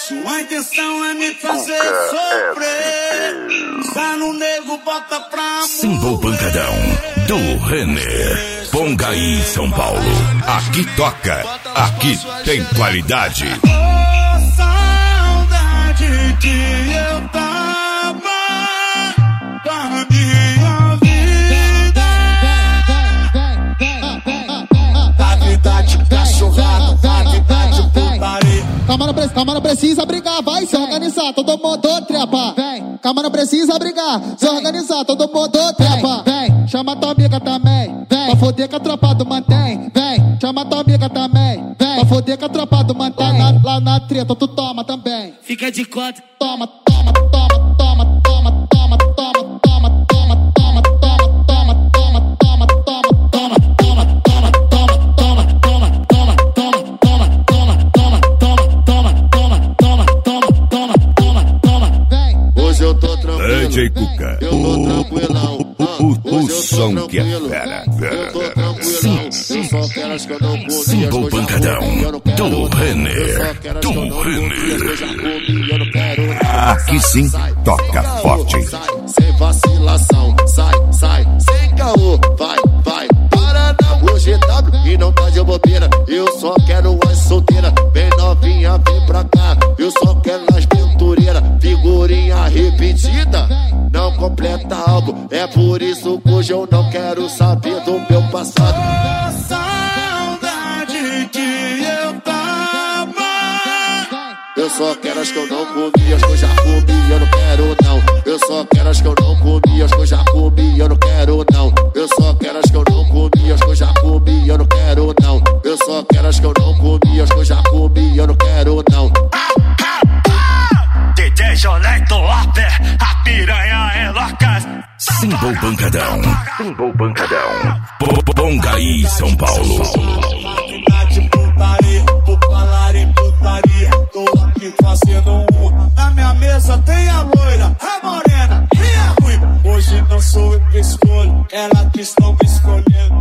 Sua intenção é me fazer sofrer. Está no nego, bota pra morrer. Símbolo Pancadão do Renner. Pongaí, São Paulo. Aqui toca, aqui tem qualidade. Oh, saudade que eu tava da minha vida. Cavidade cachorrada, cavidade putaria. Calma, não precisa brigar, vai se organizar, todo mundo trepa. Vem, calma, não precisa brigar, se organizar, todo mundo trepa. Vem, chama tua amiga também, vem, pra foder que a tropa do mantém. Vem, chama tua amiga também, vem, pra foder que a tropa do mantém. Lá na treta, tu toma também. Fica de conta. Toma, toma, toma, toma, toma, toma, toma, toma, toma, toma, toma, toma, toma, toma, toma, eu tô tranquilo, DJ Cuca, eu tô tranquilão. o som que é fera. Símbolo Pancadão do Renner. Aqui sim toca forte. Sem vacilação, sai, sem caô, vai. Para na GW e não tá de bobeira. Eu só quero as solteiras, bem novinha, vem pra cá. Eu só quero as aventureiras, figurinha repetida, não completa álbum. É por isso que hoje eu não quero saber do meu passado. Oh, saudade que eu tava. Eu só quero as que eu não comi, as que eu já comi, eu não quero não. Eu só quero as que eu não comi, as que eu já comi, eu não quero não. Eu só quero as que eu não comi, as que eu já comi, eu não quero não. Eu só quero as que eu não comi, as que eu já comi, eu não quero não. DJ Joleto Lopes, a piranha é louca. Símbolo Pancadão. Pongaí, São Paulo. Putaria, tô aqui fazendo na minha mesa tem a loira, a morena e a ruiva. Hoje não sou eu que escolho, ela que estão me escolhendo.